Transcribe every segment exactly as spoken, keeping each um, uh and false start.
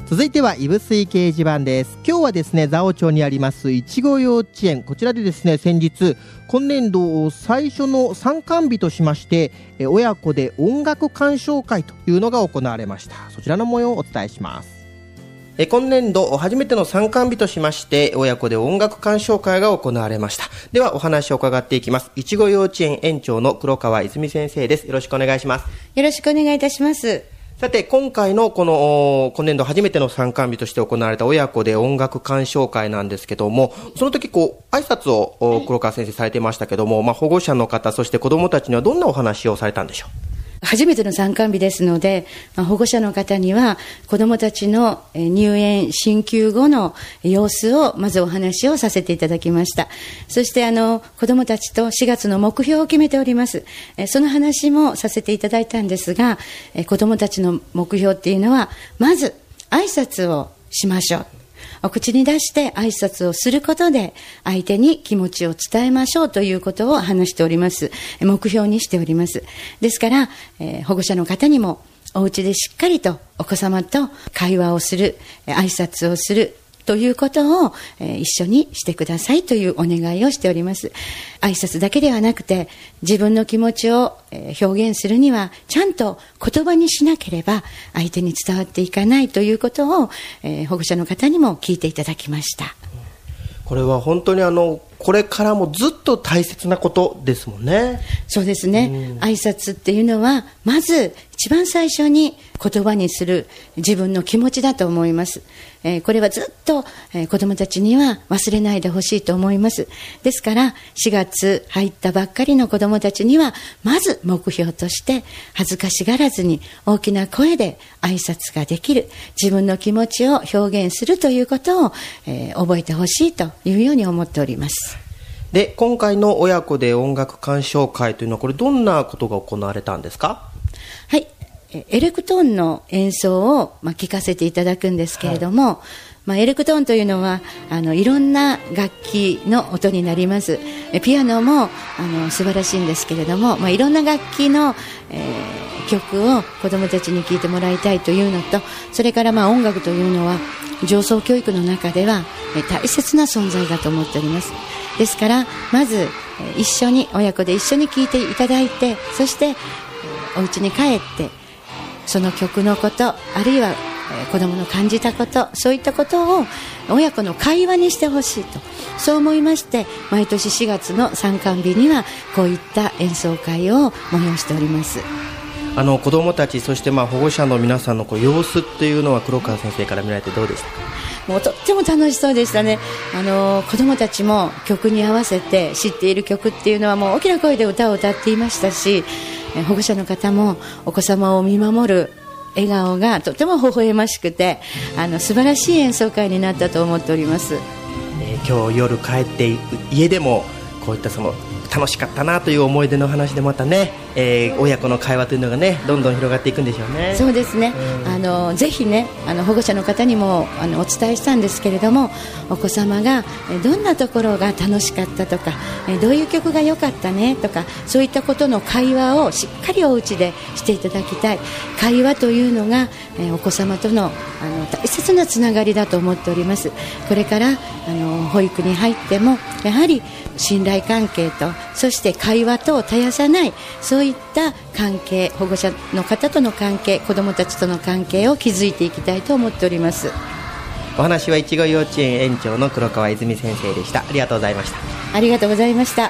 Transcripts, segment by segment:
続いては指水掲示板です。今日はですね、蔵王町にありますいちご幼稚園、こちらでですね、先日今年度最初の参観日としまして親子で音楽鑑賞会というのが行われました。そちらの模様をお伝えします。今年度初めての参観日としまして親子で音楽鑑賞会が行われました。ではお話を伺っていきます。いちご幼稚園園長の黒川泉先生です。よろしくお願いします。 よろしくお願いいたします。 さて、今回のこの今年度初めての参観日として行われた親子で音楽鑑賞会なんですけども、その時こう挨拶を黒川先生されてましたけども、まあ、保護者の方そして子どもたちにはどんなお話をされたんでしょう。 初めての参観日ですので、まあ、保護者の方には子どもたちの入園進級後の様子をまずお話をさせていただきました。そしてあの子どもたちとしがつの目標を決めております。その話もさせていただいたんですが、子どもたちの目標っていうのはまず挨拶をしましょう、お口に出して挨拶をすることで相手に気持ちを伝えましょうということを話しております。目標にしております。ですから、えー、保護者の方にもお家でしっかりとお子様と会話をする、挨拶をするということを、えー、一緒にしてくださいというお願いをしております。挨拶だけではなくて自分の気持ちを、えー、表現するにはちゃんと言葉にしなければ相手に伝わっていかないということを、えー、保護者の方にも聞いていただきました。 これは本当にあのこれからもずっと大切なことですもんね。 そうですね、うん、挨拶っていうのはまず一番最初に言葉にする自分の気持ちだと思います。えー、これはずっと、えー、子どもたちには忘れないでほしいと思います。ですからしがつ入ったばっかりの子どもたちにはまず目標として恥ずかしがらずに大きな声で挨拶ができる、自分の気持ちを表現するということを、えー、覚えてほしいというように思っております。 で、今回の親子で音楽鑑賞会というのはこれどんなことが行われたんですか。 はい、エレクトーンの演奏を、まあ、聞かせていただくんですけれども、はい、まあ、エレクトーンというのはあのいろんな楽器の音になります。ピアノもあの素晴らしいんですけれども、まあ、いろんな楽器の、えー、曲を子どもたちに聴いてもらいたいというのと、それからまあ音楽というのは上層教育の中では大切な存在だと思っております。ですからまず一緒に親子で一緒に聴いていただいて、そしてお家に帰ってその曲のこと、あるいは子どもの感じたこと、そういったことを親子の会話にしてほしいと、そう思いまして毎年しがつの参観日にはこういった演奏会を催しております。 あの子どもたちそしてまあ保護者の皆さんのこう様子っていうのは黒川先生から見られてどうでしたか。 もうとっても楽しそうでしたね。あの子どもたちも曲に合わせて知っている曲っていうのはもう大きな声で歌を歌っていましたし、保護者の方もお子様を見守る笑顔がとても微笑ましくて、あの素晴らしい演奏会になったと思っております。 えー、今日夜帰って家でもこういったその楽しかったなという思い出の話でまたね、えー、親子の会話というのがねどんどん広がっていくんでしょうね。 そうですね、うん、あのぜひねあの保護者の方にもあのお伝えしたんですけれども、お子様がどんなところが楽しかったとか、どういう曲が良かったねとか、そういったことの会話をしっかりお家でしていただきたい。会話というのがお子様との、あの大切なつながりだと思っております。これからあの保育に入ってもやはり信頼関係と、そして会話と絶やさない、そういった関係、保護者の方との関係、子どもたちとの関係を築いていきたいと思っております。 お話はいちご幼稚園園長の黒川泉先生でした。ありがとうございました。 ありがとうございました。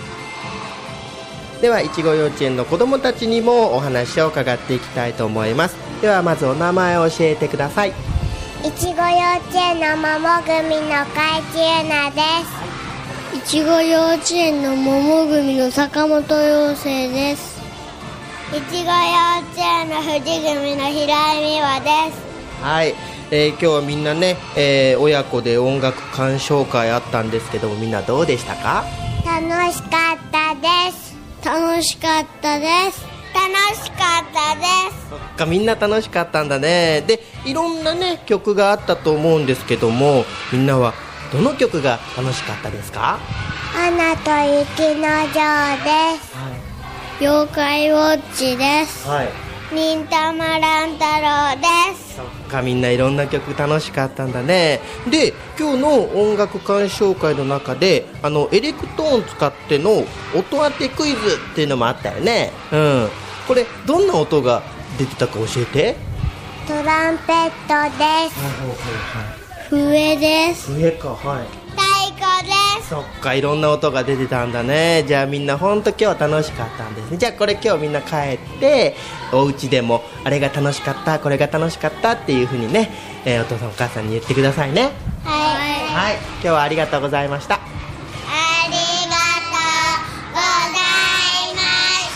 ではいちご幼稚園の子どもたちにもお話を伺っていきたいと思います。ではまずお名前を教えてください。 いちご幼稚園の桃組の海地優奈です。いちご幼稚園の桃組の坂本陽生です。いちご幼稚園の藤組の平井美和です。 はい、えー、今日はみんなね、えー、親子で音楽鑑賞会あったんですけども、みんなどうでしたか。 楽しかったです。楽しかったです。楽しかったです。 そっか、みんな楽しかったんだね。で、いろんなね曲があったと思うんですけども、みんなはどの曲が楽しかったですか。 アナと雪の女王です。はい、妖怪ウォッチです。はい、忍たま乱太郎です。 そっかみんないろんな曲楽しかったんだね。で今日の音楽鑑賞会の中であのエレクトーン使っての音当てクイズっていうのもあったよね。うん、これどんな音が出てたか教えて。 トランペットです。笛です。 笛か、はい。 太鼓です。 そっか、いろんな音が出てたんだね。じゃあみんな本当今日は楽しかったんですね。じゃあこれ今日みんな帰ってお家でもあれが楽しかったこれが楽しかったっていう風にね、えー、お父さんお母さんに言ってくださいね。 はい、 はい、今日はありがとうございました。 ありがとうございました。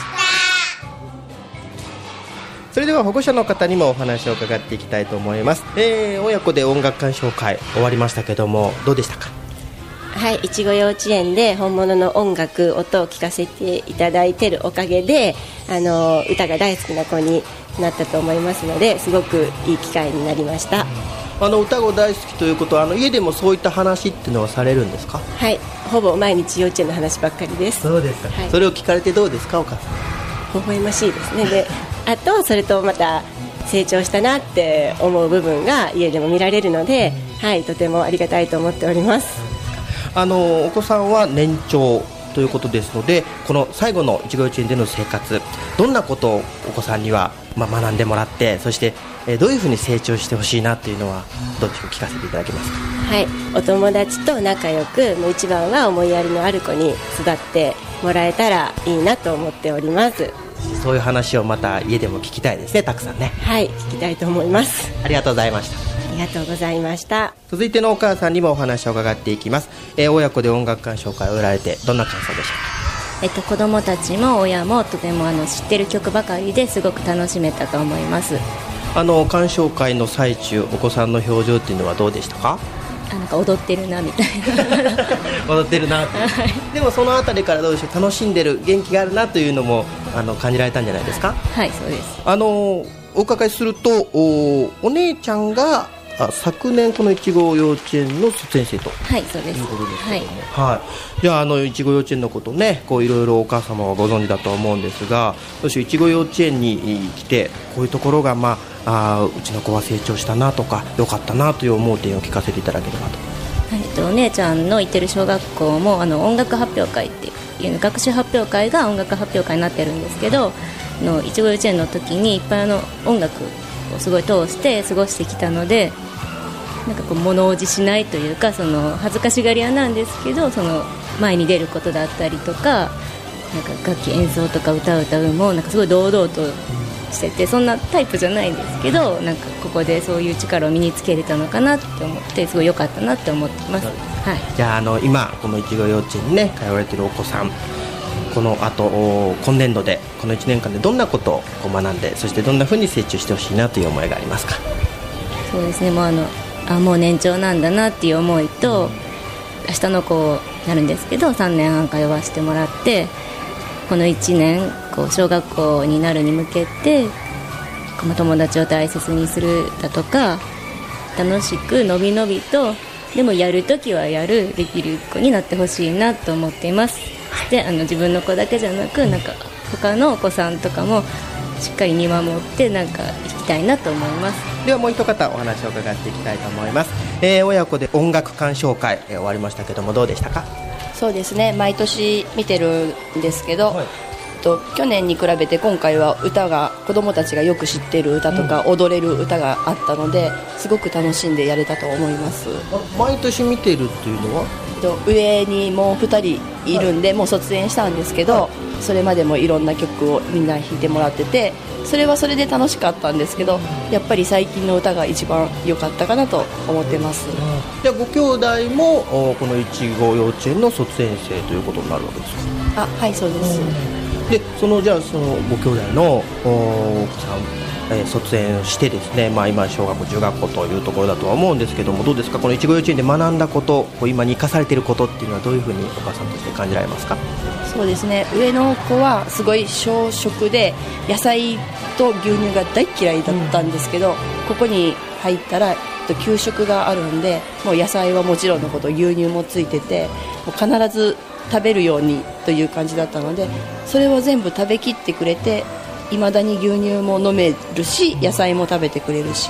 それでは保護者の方にもお話を伺っていきたいと思います。えー、親子で音楽鑑賞会終わりましたけどもどうでしたか。 はい、いちご幼稚園で本物の音楽音を聴かせていただいているおかげであの歌が大好きな子になったと思いますので、すごくいい機会になりました。 あの歌が大好きということはあの家でもそういった話っていうのはされるんですか。 はい、ほぼ毎日幼稚園の話ばっかりです。 そうですか、はい、それを聞かれてどうですかお母さん。 微笑ましいですね。であとそれとまた成長したなって思う部分が家でも見られるので、はい、とてもありがたいと思っております。 あのお子さんは年長ということですので、この最後のいちご幼稚園での生活どんなことをお子さんには、まあ、学んでもらって、そして、えー、どういうふうに成長してほしいなというのはどうでしょう、聞かせていただけますか。 はい、お友達と仲良く、もう一番は思いやりのある子に育ってもらえたらいいなと思っております。 そういう話をまた家でも聞きたいですね、たくさんね。 はい、聞きたいと思います。 ありがとうございました。 ありがとうございました。 続いてのお母さんにもお話を伺っていきます。えー、親子で音楽鑑賞会をやられてどんな感想でしょうか。 えっと、子どもたちも親もとてもあの知ってる曲ばかりですごく楽しめたと思います。 あの鑑賞会の最中お子さんの表情っていうのはどうでしたか。 あなんか踊ってるなみたいな踊ってるなって、はい、でもそのあたりからどうでしょう、楽しんでる元気があるなというのもあの感じられたんじゃないですか。 はいそうです。 あのお伺いすると お, お姉ちゃんがあ昨年このいちご幼稚園の卒園生とはいそうです。 いうことですけども、はいはい、じゃああのいちご幼稚園のことねこういろいろお母様はご存知だと思うんですが、どうしよういちご幼稚園に来てこういうところが、まあ、あうちの子は成長したなとか良かったなという思う点を聞かせていただければと。 はい、とお姉ちゃんの行ってる小学校もあの音楽発表会っていう学習発表会が音楽発表会になってるんですけど、のいちご幼稚園の時にいっぱいの音楽をすごい通して過ごしてきたので、なんかこう物おじしないというか、その恥ずかしがり屋なんですけど、その前に出ることだったりとか、なんか楽器演奏とか歌を歌うもなんかすごい堂々としてて、そんなタイプじゃないんですけど、なんかここでそういう力を身につけれたのかなって思って、すごい良かったなって思ってます。はい、 じゃあ、あの今このいちご幼稚園にね通われているお子さん、このあと今年度でこのいちねんかんでどんなことをこう学んで、そしてどんなふうに成長してほしいなという思いがありますか。 そうですね、もうあのあもう年長なんだなっていう思いと、明日の子になるんですけどさんねんはん通わせてもらって、このいちねんこう小学校になるに向けてこの友達を大切にするだとか、楽しくのびのびとでもやるときはやるできる子になってほしいなと思っています。であの自分の子だけじゃなく、なんか他のお子さんとかもしっかり見守ってなんか行きたいなと思います。 ではもう一方お話を伺っていきたいと思います。えー、親子で音楽鑑賞会、えー、終わりましたけどもどうでしたか。 そうですね、毎年見てるんですけど、はい、と去年に比べて今回は歌が子どもたちがよく知っている歌とか、うん、踊れる歌があったのですごく楽しんでやれたと思います。 毎年見てるっていうのはと上にもうふたりいるんで、はい、もう卒園したんですけど、はい、それまでもいろんな曲をみんな弾いてもらってて、それはそれで楽しかったんですけど、やっぱり最近の歌が一番良かったかなと思ってます。 じゃあご兄弟もこのいちご幼稚園の卒園生ということになるわけですか。 あ、はい、そうです。 でそのじゃあそのご兄弟のお子さん、えー、卒園してですね、まあ、今小学校中学校というところだとは思うんですけども、どうですかこのいちご幼稚園で学んだこと、こう今に生かされていることっていうのはどういうふうにお母さんとして感じられますか。 そうですね、上の子はすごい小食で野菜と牛乳が大嫌いだったんですけど、うん、ここに入ったら給食があるんで、もう野菜はもちろんのこと牛乳もついてて、もう必ず食べるようにという感じだったので、それを全部食べきってくれて、いまだに牛乳も飲めるし野菜も食べてくれるし、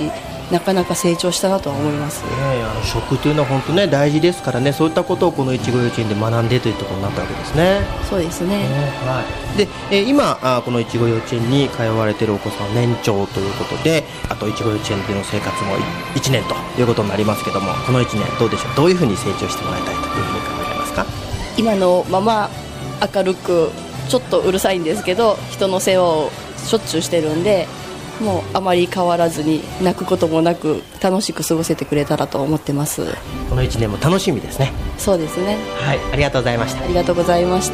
なかなか成長したなとは思います。 ね、あの食というのは本当ね大事ですからね、そういったことをこのいちご幼稚園で学んでというところになったわけですね。 そうですね、 ね、はい、で、えー、今あこのいちご幼稚園に通われているお子さん年長ということで、あといちご幼稚園での生活もいちねんということになりますけども、このいちねんどうでしょう、どういうふうに成長してもらいたいというふうに考えますか？ 今のまま明るくちょっとうるさいんですけど人の世話をしょっちゅうしてるんで、もうあまり変わらずに泣くこともなく楽しく過ごせてくれたらと思ってます。 このいちねんも楽しみですね。 そうですね、 はい、ありがとうございました。 ありがとうございました。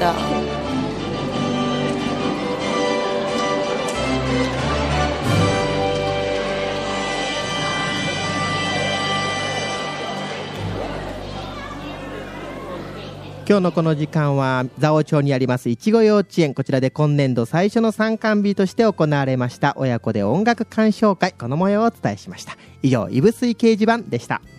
今日のこの時間は蔵王町にありますいちご幼稚園、こちらで今年度最初の参観日として行われました親子で音楽鑑賞会、この模様をお伝えしました。以上、いぶすい掲示板でした。